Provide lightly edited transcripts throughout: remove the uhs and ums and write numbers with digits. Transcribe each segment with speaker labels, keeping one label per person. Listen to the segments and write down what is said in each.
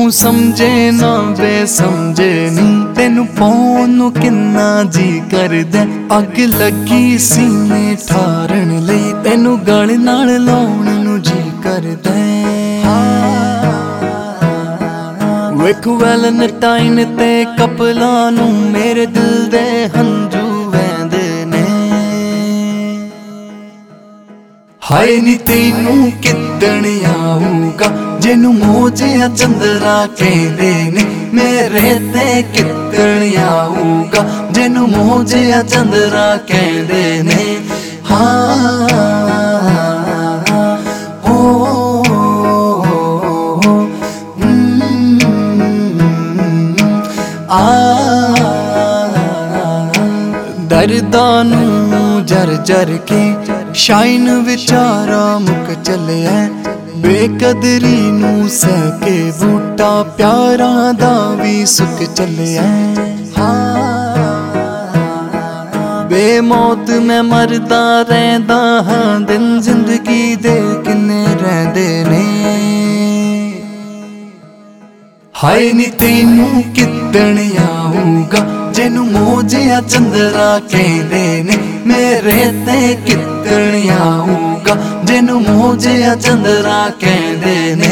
Speaker 1: तू समझे ना वे समझे नी, तेनू पाउण नू किन्ना जी करदा। अग लगी सीने ठारन लई, तेनू गल नाल लाउण नू जी करदा। वेख वैलेंटाइन ते कपलां नू मेरे दिल दे हंजू वैंदे ने। हाय नी तैनू किदण आऊगा, जिन्नू मोजिया चंद्रा कहंदे ने। मेरे ते किदण आऊगा, जिन्नू मोजिया चंद्रा कहंदे ने। दर्दां नू जर जर के शाइन विचारा मुक चलिया। बेकदरी नू सह के बूटा प्यारा दा भी सुक चलिया। बेमौत मैं मरदा रहिंदा हां, दिन जिंदगी दे किन्ने रहिंदे ने। हाय नी तैनू किदण आऊगा, जिन्नू मोजिया चंद्रा कहंदे ने। मेरे ते किदण आऊगा, जिन्नू मोजिया चंद्रा कहंदे ने।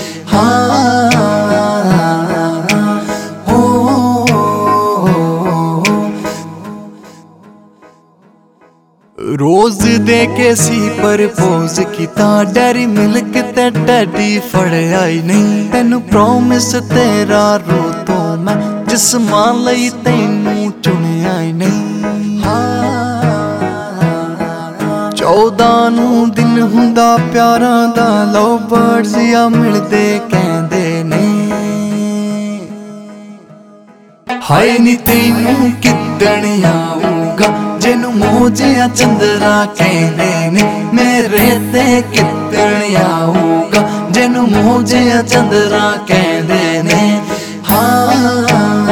Speaker 1: रोज दे के सी प्रपोज कीता, डेरी मिल्क ते डैडी फड़िया ही नहीं। तेनू प्रॉमिस तेरा रो तो मैं, जिस मां लई तैनू चुनिया ही नहीं। 14 नू दिन हुंदा प्यारां दा, लव बर्ड्स या मिलदे कहंदे ने। हाय नी तैनू किदण आऊगा, जिन्नू मोजिया चंद्रा कहंदे ने। मेरे ते किदण आऊगा, जिन्नू मोजिया चंद्रा कहंदे ने।